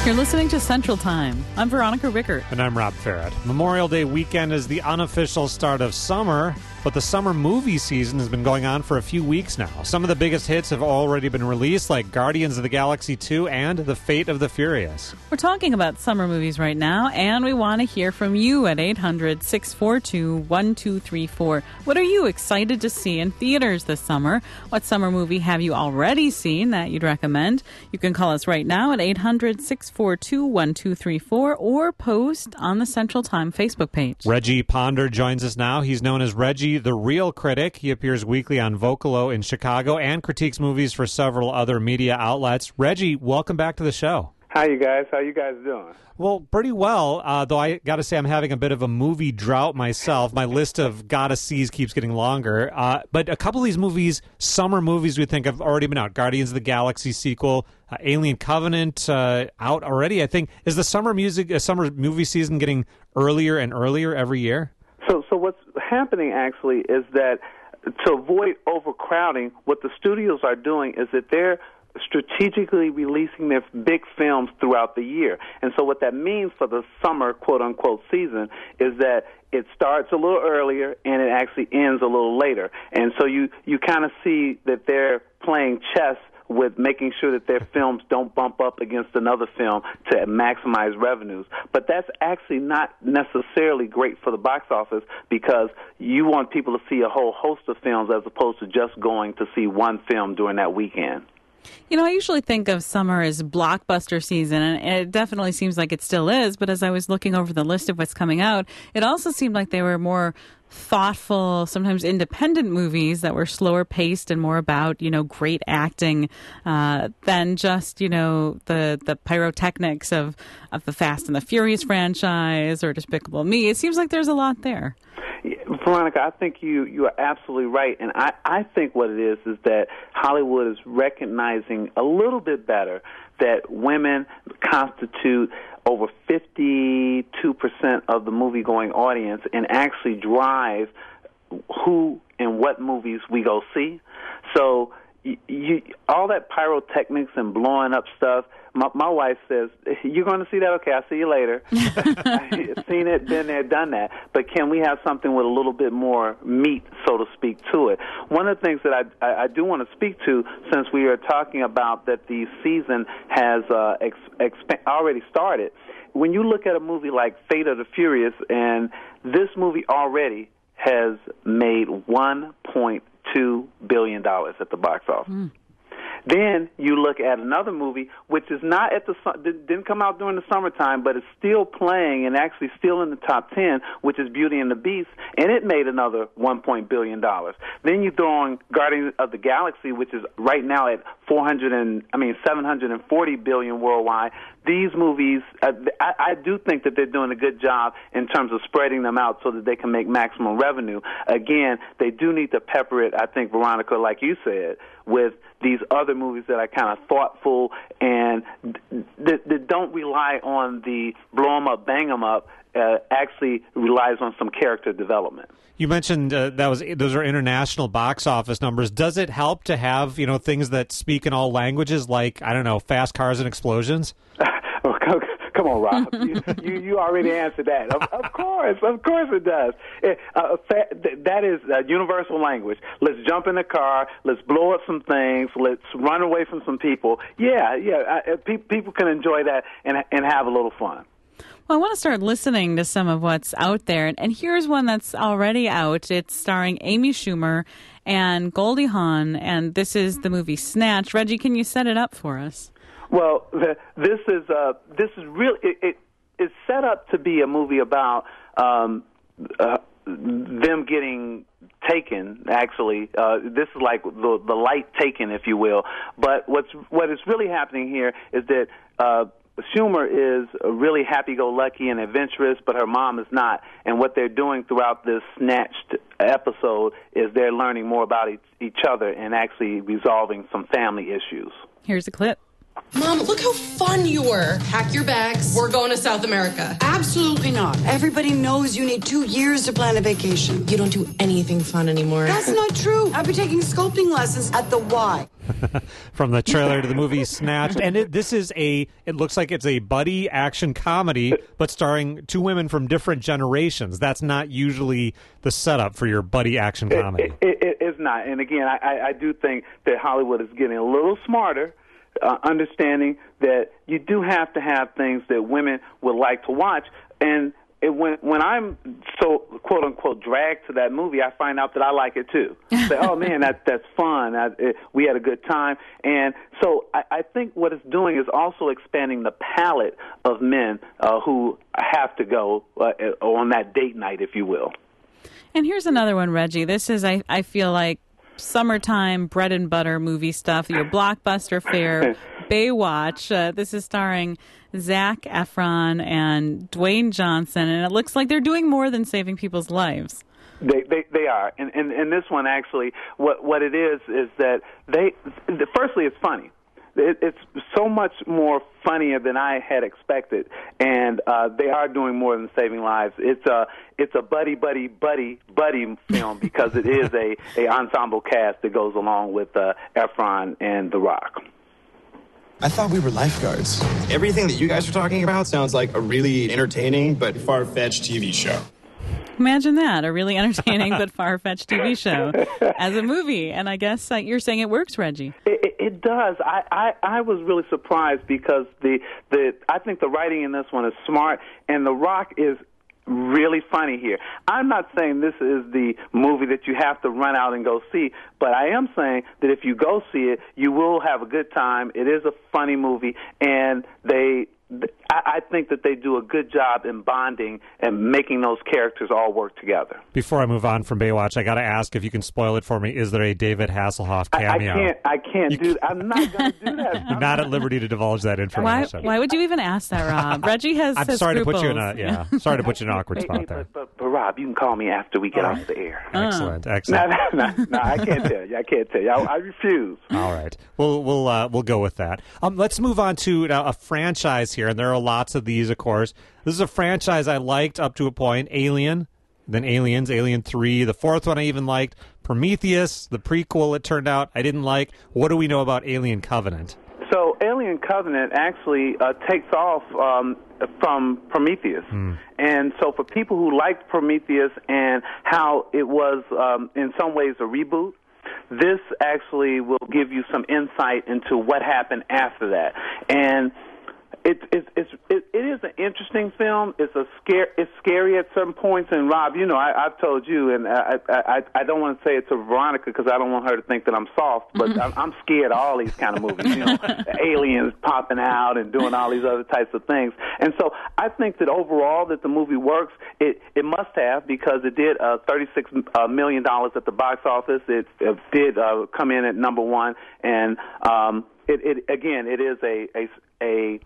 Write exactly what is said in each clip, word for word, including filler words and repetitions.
You're listening to Central Time. I'm Veronica Rickert. And I'm Rob Farrett. Memorial Day weekend is the unofficial start of summer, but the summer movie season has been going on for a few weeks now. Some of the biggest hits have already been released, like Guardians of the Galaxy two and The Fate of the Furious. We're talking about summer movies right now, and we want to hear from you at eight hundred, six four two, one two three four. What are you excited to see in theaters this summer? What summer movie have you already seen that you'd recommend? You can call us right now at eight hundred, six four two, one two three four or post on the Central Time Facebook page. Reggie Ponder joins us now. He's known as Reggie the Real Critic. He appears weekly on Vocalo in Chicago and critiques movies for several other media outlets. Reggie, welcome back to the show. Hi, you guys. How you guys doing? Well, pretty well, uh, though I got to say I'm having a bit of a movie drought myself. My list of gotta-sees keeps getting longer. Uh, but a couple of these movies, summer movies we think have already been out. Guardians of the Galaxy sequel, uh, Alien Covenant uh, out already, I think. Is the summer music, uh, summer movie season getting earlier and earlier every year? So, so what's happening actually is that to avoid overcrowding, what the studios are doing is that they're strategically releasing their big films throughout the year. And so what that means for the summer quote-unquote season is that it starts a little earlier and it actually ends a little later. And so you, you kind of see that they're playing chess with making sure that their films don't bump up against another film to maximize revenues. But that's actually not necessarily great for the box office because you want people to see a whole host of films as opposed to just going to see one film during that weekend. You know, I usually think of summer as blockbuster season, and it definitely seems like it still is, but as I was looking over the list of what's coming out, it also seemed like they were more thoughtful, sometimes independent movies that were slower paced and more about, you know, great acting uh, than just, you know, the, the pyrotechnics of, of the Fast and the Furious franchise or Despicable Me. It seems like there's a lot there. Veronica, I think you, you are absolutely right, and I, I think what it is is that Hollywood is recognizing a little bit better that women constitute over fifty-two percent of the movie-going audience and actually drive who and what movies we go see. So you, you, all that pyrotechnics and blowing up stuff, my, my wife says, you're going to see that? Okay, I'll see you later. I've seen it, been there, done that. But can we have something with a little bit more meat, so to speak, to it? One of the things that I, I, I do want to speak to, since we are talking about that the season has uh, ex, exp- already started, when you look at a movie like Fate of the Furious, and this movie already has made one point two billion dollars at the box office. Mm. Then you look at another movie, which is not at the didn't come out during the summertime, but is still playing and actually still in the top ten, which is Beauty and the Beast, and it made another one point billion dollars. Then you throw on Guardians of the Galaxy, which is right now at four hundred and I mean seven hundred and forty billion worldwide. These movies, uh, I, I do think that they're doing a good job in terms of spreading them out so that they can make maximum revenue. Again, they do need to pepper it, I think, Veronica, like you said, with these other movies that are kind of thoughtful and that, that don't rely on the blow 'em up, bang 'em up, uh, actually relies on some character development. You mentioned uh, that was those are international box office numbers. Does it help to have, you know, things that speak in all languages, like, I don't know, fast cars and explosions? Oh, come, come on, Rob. you, you you already answered that. Of, of course, of course it does. It, uh, that is a universal language. Let's jump in the car. Let's blow up some things. Let's run away from some people. Yeah, yeah. I, pe- people can enjoy that and and have a little fun. Well, I want to start listening to some of what's out there. And here's one that's already out. It's starring Amy Schumer and Goldie Hawn, and this is the movie Snatch. Reggie, can you set it up for us? Well, this is uh, this is really it, it, it's set up to be a movie about um, uh, them getting taken. Actually, uh, this is like the the light taken, if you will. But what's what is really happening here is that Uh, Schumer is really happy-go-lucky and adventurous, but her mom is not. And what they're doing throughout this Snatched episode is they're learning more about each, each other and actually resolving some family issues. Here's a clip. Mom, look how fun you were. Pack your bags. We're going to South America. Absolutely not. Everybody knows you need two years to plan a vacation. You don't do anything fun anymore. That's not true. I'll be taking sculpting lessons at the Y. From the trailer to the movie Snatched. And it, this is a, it looks like it's a buddy action comedy, but starring two women from different generations. That's not usually the setup for your buddy action comedy. It, it, it is not. And again, I, I do think that Hollywood is getting a little smarter, uh, understanding that you do have to have things that women would like to watch. And It, when when I'm so quote unquote dragged to that movie, I find out that I like it too. Say, oh man, that that's fun. I, it, we had a good time, and so I, I think what it's doing is also expanding the palette of men uh, who have to go uh, on that date night, if you will. And here's another one, Reggie. This is I I feel like summertime bread and butter movie stuff. Your blockbuster fare, Baywatch. Uh, this is starring Zac Efron and Dwayne Johnson, and it looks like they're doing more than saving people's lives. They they, they are, and, and and this one actually, what what it is is that they. Firstly, it's funny. It, it's so much more funnier than I had expected, and uh, they are doing more than saving lives. It's a it's a buddy buddy buddy buddy film because it is a, a ensemble cast that goes along with uh, Efron and The Rock. I thought we were lifeguards. Everything that you guys are talking about sounds like a really entertaining but far-fetched T V show. Imagine that, a really entertaining but far-fetched T V show as a movie. And I guess uh, you're saying it works, Reggie. It, it, it does. I, I, I was really surprised because the, the I think the writing in this one is smart, and The Rock is really funny here. I'm not saying this is the movie that you have to run out and go see, but I am saying that if you go see it, you will have a good time. It is a funny movie, and they I think that they do a good job in bonding and making those characters all work together. Before I move on from Baywatch, I got to ask if you can spoil it for me. Is there a David Hasselhoff cameo? I, I can't. I can't you do that. I'm not going to do that. You're not at liberty to divulge that information. Why, why would you even ask that, Rob? Reggie has. I'm has sorry scruples. to put you in a yeah. Sorry to put you in an awkward hey, spot hey, there. But, but, but Rob, you can call me after we get off the air. Excellent, Uh. excellent. No, no, no, no, I can't tell you. I can't tell you. I, I refuse. All right, we'll we'll uh, we'll go with that. Um, let's move on to uh, a franchise here, and there are lots of these, of course. This is a franchise I liked up to a point. Alien, then Aliens, Alien three. The fourth one I even liked. Prometheus, the prequel, it turned out I didn't like. What do we know about Alien Covenant? So Alien Covenant actually uh, takes off um, from Prometheus. Hmm. And so for people who liked Prometheus and how it was um, in some ways a reboot, this actually will give you some insight into what happened after that. And It, it, it's, it, it is an interesting film. It's a scare. It's scary at certain points. And Rob, you know, I, I've told you, and I, I, I don't want to say it to Veronica because I don't want her to think that I'm soft. But I'm, I'm scared of all these kind of movies. You know, aliens popping out and doing all these other types of things. And so I think that overall that the movie works. It it must have because it did uh, thirty-six million dollars at the box office. It, it did uh, come in at number one, and um, it, it again, it is a a a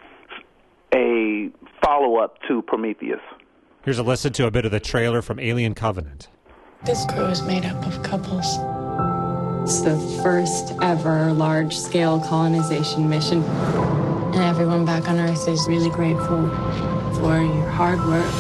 a follow-up to Prometheus. Here's a listen to a bit of the trailer from Alien Covenant. This crew is made up of couples. It's the first ever large-scale colonization mission. And everyone back on Earth is really grateful for your hard work,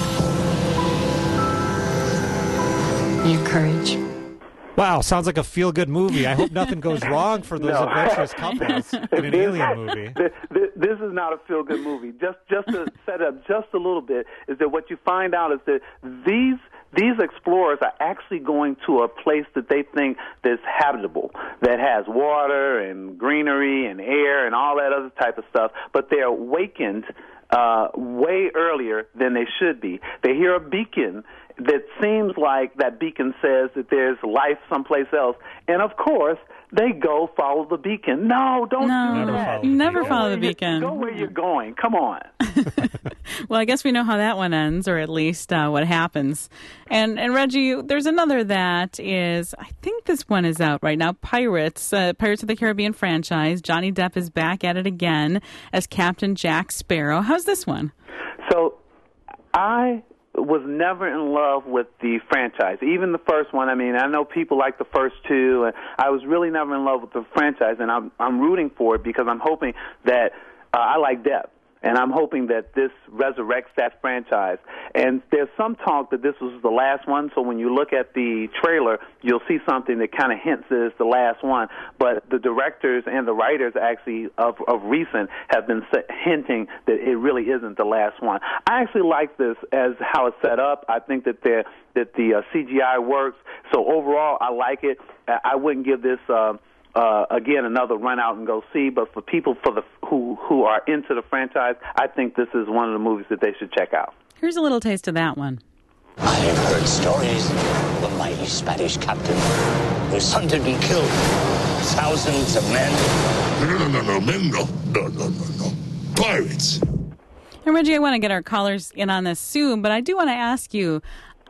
your courage. Wow, sounds like a feel-good movie. I hope nothing goes wrong for those No. adventurous couples in an alien movie. This, this is not a feel-good movie. Just just to set up just a little bit is that what you find out is that these these explorers are actually going to a place that they think that's habitable, that has water and greenery and air and all that other type of stuff, but they're awakened uh, way earlier than they should be. They hear a beacon that seems like that beacon says that there's life someplace else. And, of course, they go follow the beacon. No, don't No, do Never that. follow the never beacon. follow the where you- beacon. Go where you're going. Come on. Well, I guess we know how that one ends, or at least uh, what happens. And and Reggie, there's another that is, I think this one is out right now. Pirates, uh, Pirates of the Caribbean franchise. Johnny Depp is back at it again as Captain Jack Sparrow. How's this one? So I was never in love with the franchise, even the first one. I mean, I know people like the first two, and I was really never in love with the franchise, and I'm I'm rooting for it because I'm hoping that uh, I like Depp. and I'm hoping that this resurrects that franchise. And there's some talk that this was the last one, so when you look at the trailer, you'll see something that kind of hints that it's the last one. But the directors and the writers actually of, of recent have been hinting that it really isn't the last one. I actually like this as how it's set up. I think that they're that the uh, C G I works. So overall, I like it. I wouldn't give this, uh, uh, again, another run out and go see. But for people for the who who are into the franchise, I think this is one of the movies that they should check out. Here's a little taste of that one. I have heard stories of a mighty Spanish captain whose son to be killed. Thousands of men. No, no, no, no, men, no, no, no, no, no. Pirates. And Reggie, I want to get our callers in on this soon, but I do want to ask you,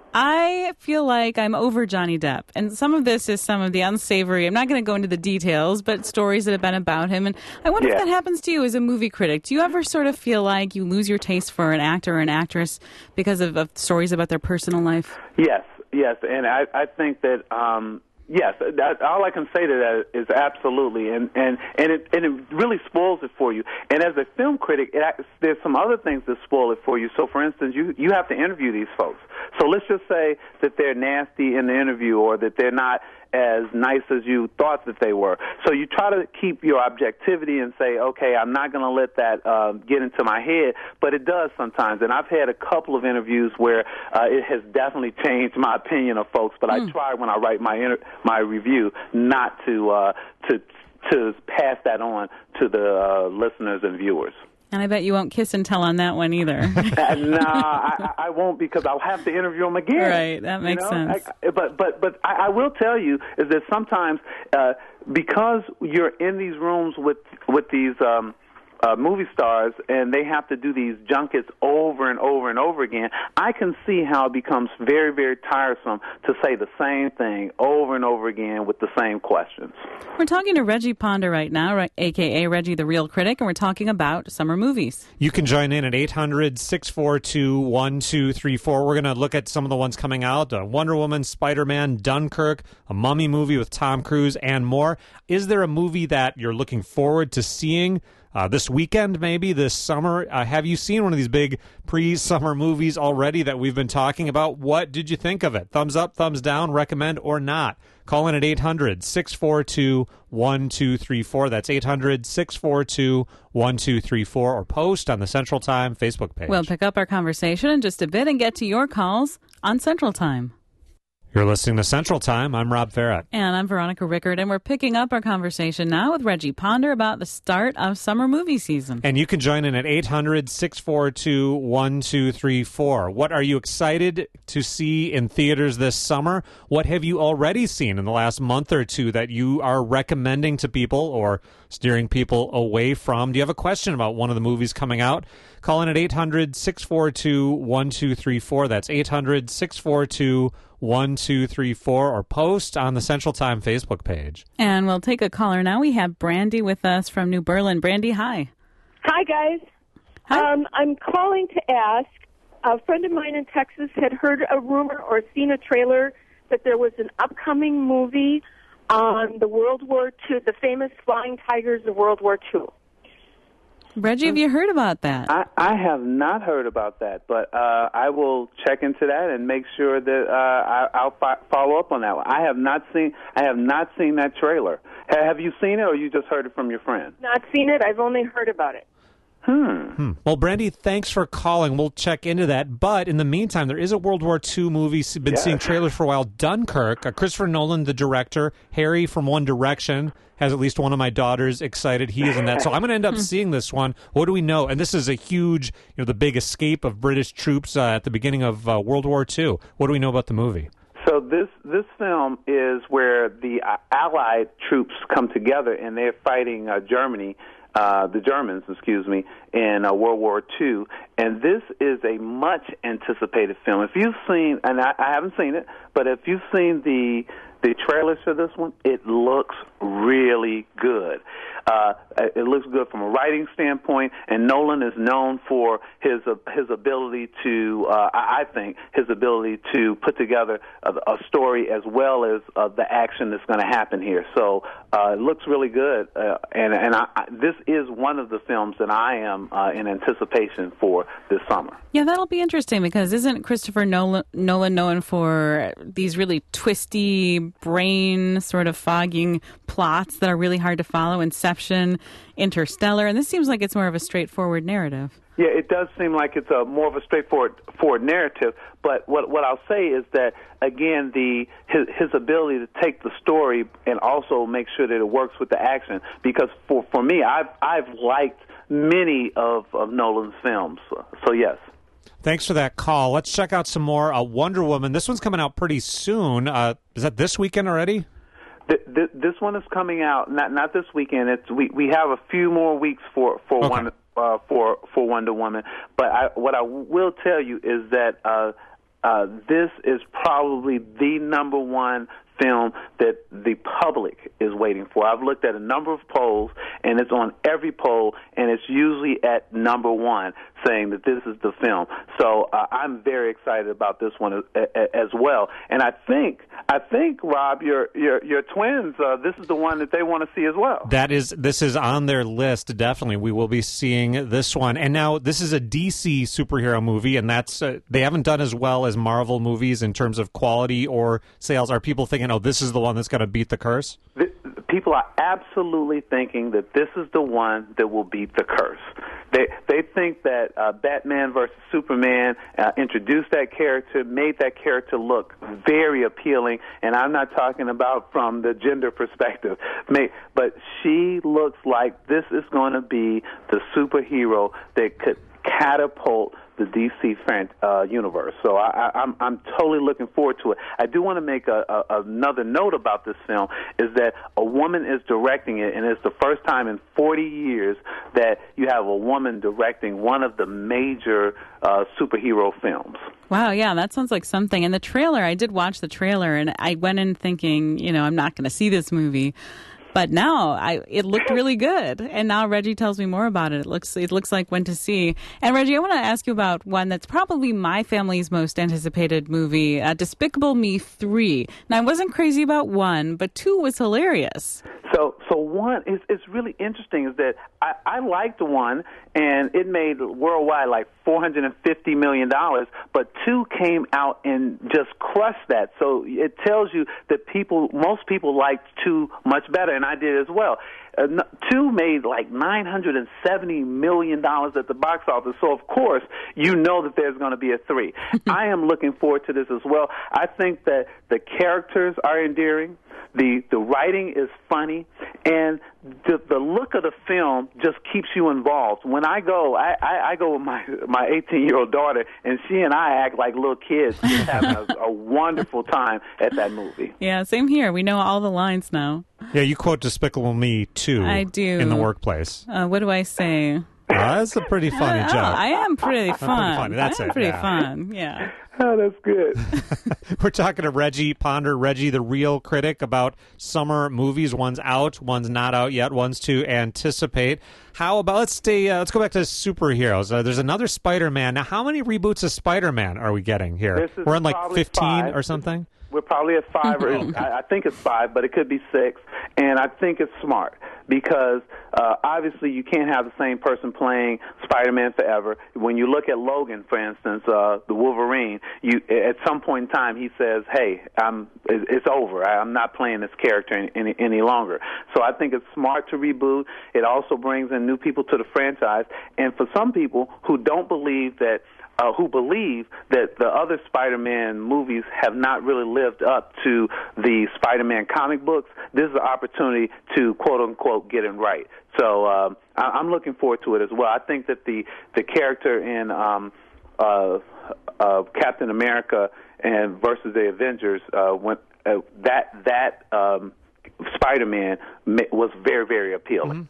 I feel like I'm over Johnny Depp, and some of this is some of the unsavory, I'm not going to go into the details, but stories that have been about him, and I wonder yeah. if that happens to you as a movie critic. Do you ever sort of feel like you lose your taste for an actor or an actress because of, of stories about their personal life? Yes, yes, and I, I think that... Um Yes, that, all I can say to that is absolutely, and and and it and it really spoils it for you. And as a film critic, it, there's some other things that spoil it for you. So, for instance, you you have to interview these folks. So let's just say that they're nasty in the interview, or that they're not as nice as you thought that they were. So you try to keep your objectivity and say, okay, I'm not going to let that uh, get into my head, but it does sometimes. And I've had a couple of interviews where uh, it has definitely changed my opinion of folks, but mm. I try when I write my inter- my review not to uh, to to pass that on to the uh, listeners and viewers. And I bet you won't kiss and tell on that one either. uh, no, I, I won't, because I'll have to interview them again. Right, that makes you know? sense. I, but but but I, I will tell you is that sometimes uh, because you're in these rooms with with these um, uh, movie stars and they have to do these junkets over and over and over again, I can see how it becomes very, very tiresome to say the same thing over and over again with the same questions. We're talking to Reggie Ponder right now, a k a. Reggie the Real Critic, and we're talking about summer movies. You can join in at eight hundred, six four two, one two three four. We're going to look at some of the ones coming out. Uh, Wonder Woman, Spider-Man, Dunkirk, a Mummy movie with Tom Cruise, and more. Is there a movie that you're looking forward to seeing Uh, this weekend, maybe this summer? Uh, have you seen one of these big pre-summer movies already that we've been talking about? What did you think of it? Thumbs up, thumbs down, recommend or not? Call in at eight hundred, six four two, one two three four. That's eight hundred, six four two, one two three four, or post on the Central Time Facebook page. We'll pick up our conversation in just a bit and get to your calls on Central Time. You're listening to Central Time. I'm Rob Farrett. And I'm Veronica Rickard, and we're picking up our conversation now with Reggie Ponder about the start of summer movie season. And you can join in at eight hundred, six four two, one two three four. What are you excited to see in theaters this summer? What have you already seen in the last month or two that you are recommending to people or steering people away from? Do you have a question about one of the movies coming out? Call in at eight hundred, six four two, one two three four. That's eight hundred, six four two, one two three four, or post on the Central Time Facebook page. And we'll take a caller now. We have Brandy with us from New Berlin. Brandy, hi. Hi, guys. Hi. Um, I'm calling to ask, a friend of mine in Texas had heard a rumor or seen a trailer that there was an upcoming movie on the World War Two, the famous Flying Tigers of World War Two. Reggie, have you heard about that? I, I have not heard about that, but uh, I will check into that and make sure that uh, I, I'll fi- follow up on that one. I have not seen. I have not seen that trailer. Ha- have you seen it, or you just heard it from your friend? Not seen it. I've only heard about it. Hmm. hmm. Well, Brandy, thanks for calling. We'll check into that. But in the meantime, there is a World War Two movie. Been yes. seeing trailers for a while. Dunkirk. Uh, Christopher Nolan, the director. Harry from One Direction has at least one of my daughters excited. He is in that. So I'm going to end up seeing this one. What do we know? And this is a huge, you know, the big escape of British troops uh, at the beginning of uh, World War Two. What do we know about the movie? So this this film is where the uh, Allied troops come together and they're fighting uh, Germany. Uh, the Germans, excuse me, in uh, World War Two, and this is a much anticipated film. If you've seen, and I, I haven't seen it, but if you've seen the the trailers for this one, it looks really good. Uh, it looks good from a writing standpoint, and Nolan is known for his uh, his ability to, uh, I think, his ability to put together a, a story as well as uh, the action that's going to happen here. So uh, it looks really good, uh, and and I, I, this is one of the films that I am uh, in anticipation for this summer. Yeah, that'll be interesting because isn't Christopher Nolan, Nolan known for these really twisty, brain sort of fogging plots that are really hard to follow? Inception, Interstellar, and this seems like it's more of a straightforward narrative. Yeah, it does seem like it's a more of a straightforward forward narrative. But what what I'll say is that again, the his, his ability to take the story and also make sure that it works with the action. Because for for me, I've I've liked many of, of Nolan's films. So yes. Thanks for that call. Let's check out some more. Uh, Wonder Woman. This one's coming out pretty soon. Uh, is that this weekend already? Th- this one is coming out not not this weekend. It's we, we have a few more weeks for for okay. one uh, for for Wonder Woman. But I, what I will tell you is that uh, uh, this is probably the number one film that the public is waiting for. I've looked at a number of polls, and it's on every poll, and it's usually at number one, saying that this is the film. So uh, I'm very excited about this one as, as well. And I think, I think, Rob, your your your twins, uh, this is the one that they want to see as well. That is, this is on their list. Definitely, we will be seeing this one. And now this is a D C superhero movie, and that's uh, they haven't done as well as Marvel movies in terms of quality or sales. Are people thinking, oh, this is the one that's going to beat the curse? The, people are absolutely thinking that this is the one that will beat the curse. They they think that uh, Batman versus Superman uh, introduced that character, made that character look very appealing, and I'm not talking about from the gender perspective, but she looks like this is going to be the superhero that could catapult the D C fan, uh, universe. So I, I, I'm I'm totally looking forward to it. I do want to make a, a, another note about this film is that a woman is directing it, and it's the first time in forty years that you have a woman directing one of the major uh, superhero films. Wow, yeah, that sounds like something. And the trailer, I did watch the trailer, and I went in thinking, you know, I'm not going to see this movie. But now I, it looked really good, and now Reggie tells me more about it. It looks it looks like one to see. And Reggie, I want to ask you about one that's probably my family's most anticipated movie, uh, Despicable Me three. Now, I wasn't crazy about one, but two was hilarious. So, so one is it's really interesting is that I, I liked one, and it made worldwide like four hundred and fifty million dollars. But two came out and just crushed that. So it tells you that people, most people liked two much better, and I did as well. Uh, two made like nine hundred and seventy million dollars at the box office. So of course you know that there's going to be a three. I am looking forward to this as well. I think that the characters are endearing. The the writing is funny, and the the look of the film just keeps you involved. When I go, I, I, I go with my my eighteen-year-old daughter, and she and I act like little kids, just having a, a wonderful time at that movie. Yeah, same here. We know all the lines now. Yeah, you quote Despicable Me too. I do. In the workplace. Uh, what do I say? Uh, that's a pretty funny uh, joke. I am pretty fun. Pretty funny. That's I am it. pretty yeah. fun. Yeah. Oh, that's good. We're talking to Reggie Ponder, Reggie, the real critic, about summer movies. One's out, one's not out yet, one's to anticipate. How about, let's stay, uh, let's go back to superheroes. Uh, there's another Spider-Man. Now, how many reboots of Spider-Man are we getting here? We're on like fifteen five. or something? We're probably at five, or I, I think it's five, but it could be six. And I think it's smart because uh, obviously you can't have the same person playing Spider-Man forever. When you look at Logan, for instance, uh, the Wolverine, you at some point in time he says, "Hey, I'm it's over. I'm not playing this character any, any, any longer." So I think it's smart to reboot. It also brings in new people to the franchise, and for some people who don't believe that. Uh, who believe that the other Spider-Man movies have not really lived up to the Spider-Man comic books, this is an opportunity to, quote-unquote, get it right. So um, I- I'm looking forward to it as well. I think that the, the character in um, uh, uh, Captain America and versus the Avengers, uh, when, uh, that, that um, Spider-Man was very, very appealing. Mm-hmm.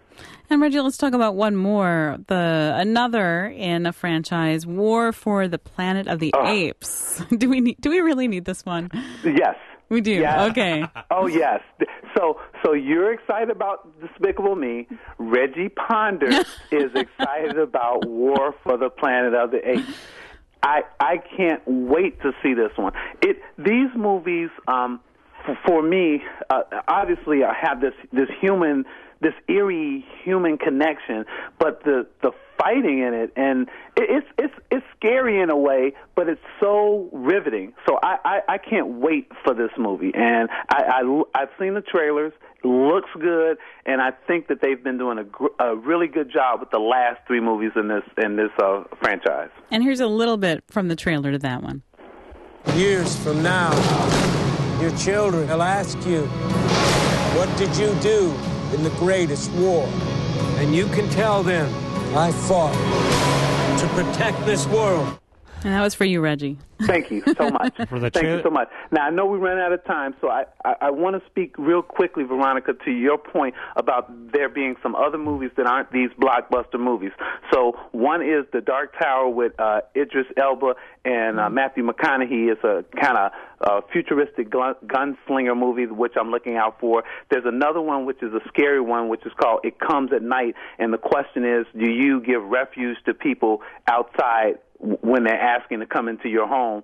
And Reggie, let's talk about one more. The another in a franchise, War for the Planet of the oh. Apes. Do we need, do we really need this one? Yes. We do. Yes. Okay. Oh, yes. So so you're excited about Despicable Me. Reggie Ponder is excited about War for the Planet of the Apes. I I can't wait to see this one. It These movies, um, f- for me, uh, obviously I have this, this human, this eerie human connection, but the, the fighting in it, and it, it's it's it's scary in a way, but it's so riveting. So I, I, I can't wait for this movie, and I, I I've seen the trailers. It looks good, and I think that they've been doing a, gr- a really good job with the last three movies in this in this uh, franchise. And here's a little bit from the trailer to that one. Years from now, your children will ask you, what did you do in the greatest war? And you can tell them, I fought to protect this world. And that was for you, Reggie. Thank you so much. For the Thank tra- you so much. Now, I know we ran out of time, so I, I, I want to speak real quickly, Veronica, to your point about there being some other movies that aren't these blockbuster movies. So one is The Dark Tower with uh, Idris Elba and uh, Matthew McConaughey. It's a kind of uh, futuristic gun- gunslinger movie, which I'm looking out for. There's another one, which is a scary one, which is called It Comes at Night. And the question is, do you give refuge to people outside when they're asking to come into your home,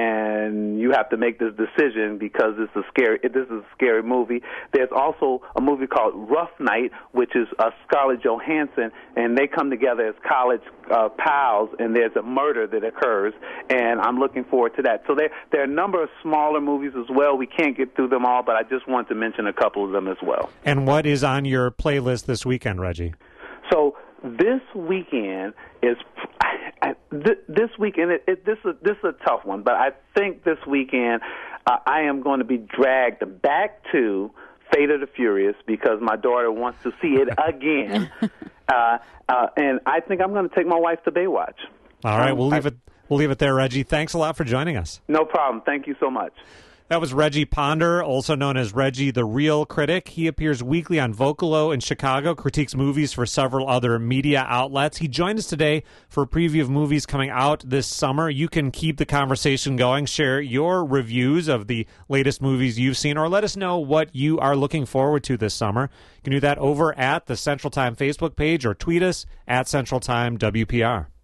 and you have to make this decision because it's a scary. This is a scary movie. There's also a movie called Rough Night, which is uh, Scarlett Johansson, and they come together as college uh, pals, and there's a murder that occurs, and I'm looking forward to that. So there, there are a number of smaller movies as well. We can't get through them all, but I just want to mention a couple of them as well. And what is on your playlist this weekend, Reggie? So this weekend is I, th- this weekend. It, it, this is this is a tough one, but I think this weekend uh, I am going to be dragged back to Fate of the Furious because my daughter wants to see it again, uh, uh, and I think I'm going to take my wife to Baywatch. All right, um, we'll leave I, it. We'll leave it there, Reggie. Thanks a lot for joining us. No problem. Thank you so much. That was Reggie Ponder, also known as Reggie the Real Critic. He appears weekly on Vocalo in Chicago, critiques movies for several other media outlets. He joined us today for a preview of movies coming out this summer. You can keep the conversation going, share your reviews of the latest movies you've seen, or let us know what you are looking forward to this summer. You can do that over at the Central Time Facebook page or tweet us at Central Time W P R.